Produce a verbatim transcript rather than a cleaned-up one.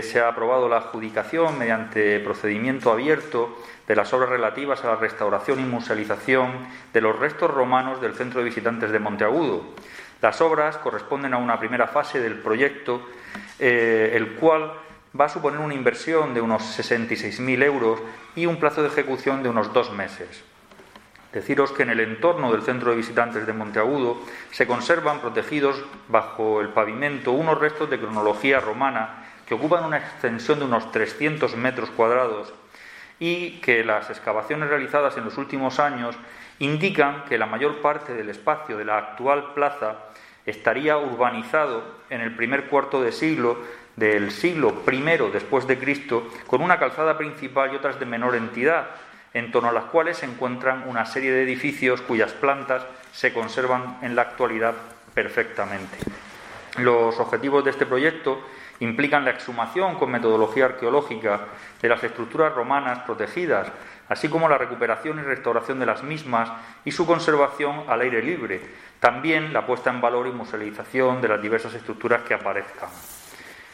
Se ha aprobado la adjudicación mediante procedimiento abierto de las obras relativas a la restauración y musealización de los restos romanos del Centro de Visitantes de Monteagudo. Las obras corresponden a una primera fase del proyecto, eh, el cual va a suponer una inversión de unos sesenta y seis mil euros y un plazo de ejecución de unos dos meses. Deciros que en el entorno del Centro de Visitantes de Monteagudo se conservan protegidos bajo el pavimento unos restos de cronología romana que ocupan una extensión de unos trescientos metros cuadrados y que las excavaciones realizadas en los últimos años indican que la mayor parte del espacio de la actual plaza estaría urbanizado en el primer cuarto de siglo del siglo primero después de Cristo, con una calzada principal y otras de menor entidad, en torno a las cuales se encuentran una serie de edificios cuyas plantas se conservan en la actualidad perfectamente. Los objetivos de este proyecto implican la exhumación con metodología arqueológica de las estructuras romanas protegidas, así como la recuperación y restauración de las mismas y su conservación al aire libre, también la puesta en valor y musealización de las diversas estructuras que aparezcan.